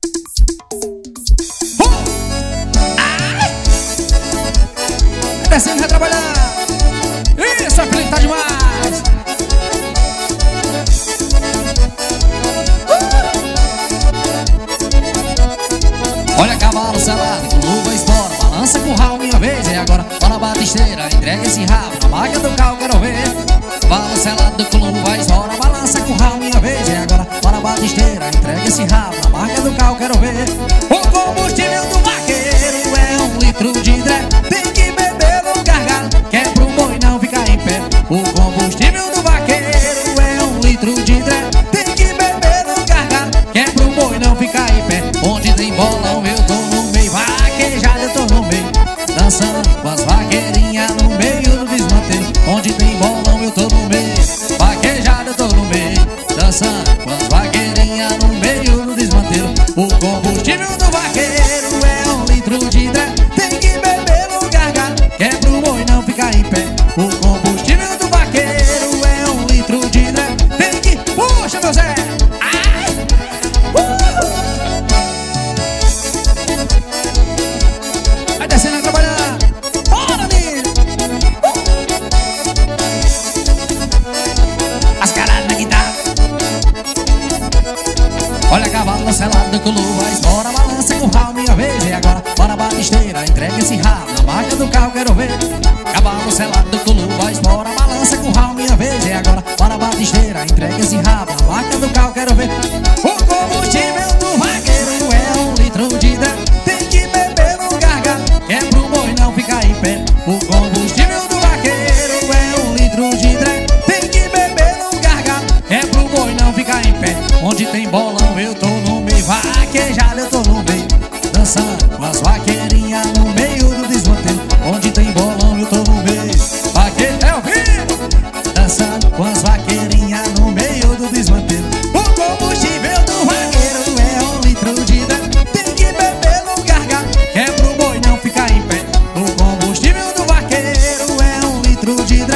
Descendo, vai trabalhar. Isso, a filha tá demais. Olha, cavalo selado, com luva espora, balança com o rabo, minha vez. E agora, bora batisteira, entrega esse rabo na máquina do carro, quero ver. Cavalo selado, com luva espora, balança com o rabo, minha vez. E agora, bora batisteira, entrega esse rabo na máquina do carro, quero ver. O combustível do vaqueiro é 1 litro de Dré. Tem que beber no gargalo, que é pro boi não ficar em pé. O combustível do vaqueiro é 1 litro de Dré. Tem que beber no gargalo, que é pro boi não ficar em pé. Onde tem bolão eu tô no meio, vaquejada eu tô no meio, dançando com as vaqueirinhas no meio do desmanteio. Onde tem bolão eu tô no meio, vaquejada eu tô no meio, dançando com as vaqueirinhas no meio do desmanteio. O combustível do vaqueiro é 1 litro de Dré. Tem que beber no gargalo, que é pro boi não ficar em pé. O combustível do vaqueiro é 1 litro de Dré. Tem que... Puxa, meu Zé! Vai descendo a trabalhar. Bora, menino! As caras na guitarra. Olha, cavalo selado com luva espora, balança com o rabo, minha vez. E agora, bora batisteira, entrega esse rabo na máquina do carro, quero ver. Cavalo selado com luva espora, balança com o rabo, minha vez. E agora, bora batisteira, entrega esse rabo na máquina do carro, quero ver. O combustível do vaqueiro é 1 litro de Dré. Tem que beber no gargalo, que é pro boi não ficar em pé. O combustível do vaqueiro é 1 litro de Dré. Tem que beber no gargalo, que é pro boi não ficar em pé. Onde tem bolão eu tô no meio, vaquejada eu tô no meio, dançando com as vaqueirinhas no meio do desmanteio. Onde tem bolão eu tô no meio, vaqueiro é o vivo, dançando com as vaqueirinhas no meio do desmanteio. O combustível do vaqueiro é 1 litro de Dré. Tem que beber no gargalo, que é pro boi não ficar em pé. O combustível do vaqueiro é 1 litro de Dré.